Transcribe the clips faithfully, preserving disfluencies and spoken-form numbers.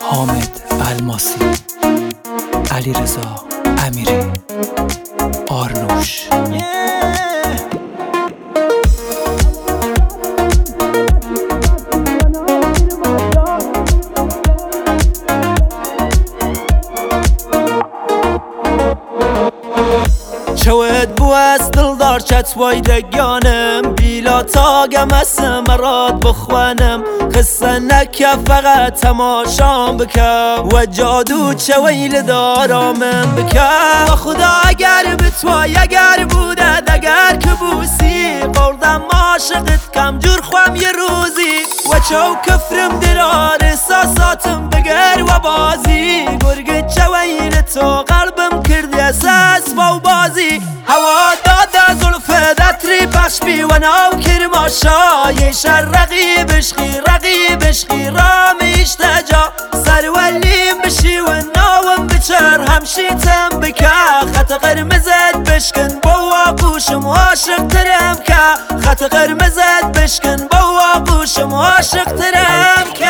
حامد الماسی، علیرضا امیری، آرنوش. چوید بو از دلدار چت وایدگانم بیلا تاگم اسم مراد بخوانم قصه نکه فقط تماشام بکم و جادو چویل دارامم بکم و خدا اگر بتوای اگر بودد اگر که بوسی قردم عاشقت کم جور خوام یه روزی و چو کفرم درار احساساتم بگر و بازی گرگ چویل تو قلبم کردی اساس و بازی هوا داده زلفه دتری پخش بی و ناو کرماشا یه شر رقیب عشقی رقیب عشقی را میشتجا سر ولیم بشی و ناوم بچر همشیتم بکه خط قرمزت بشکن با آغوشم عاشق ترم که خط قرمزت بشکن با آغوشم عاشق ترم که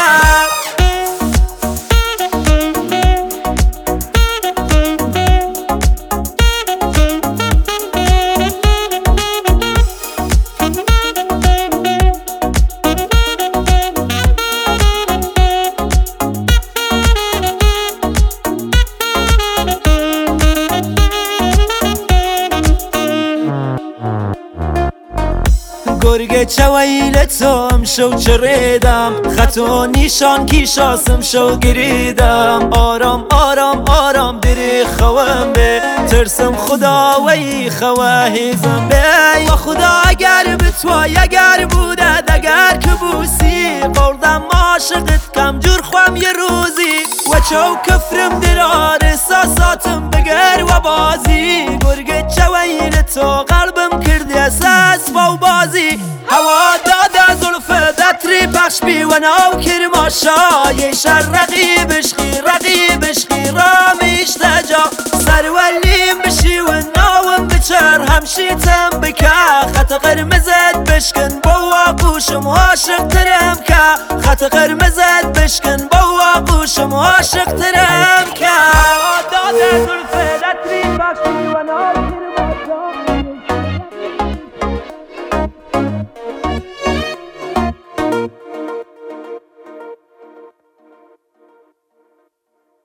گرگ چویل توم شو چریدم خط و نیشان کیشاسم شو گریدم آرام آرام آرام دری خوام به ترسم خدا وی خواهیزم به و خدا اگر بتوای اگر بودد اگر که بوسی قردم عاشقت کم جور خوام یه روزی و چو کفرم درار احساساتم بگر و بازی گرگ چویل تو قلبم کردی اساس و بازی هوا داده زلفه دتری پخش بی و ناو کرماشا یه شر رقیب عشقی رقیب عشقی را میشتجا سر ولیم بشی و ناوم بچر همشیتم بکه خط قرمزت بشکن با آغوشم عاشق ترم که خط قرمزت بشکن با آغوشم عاشق ترم که هوا داده زلفه دتری پخش بی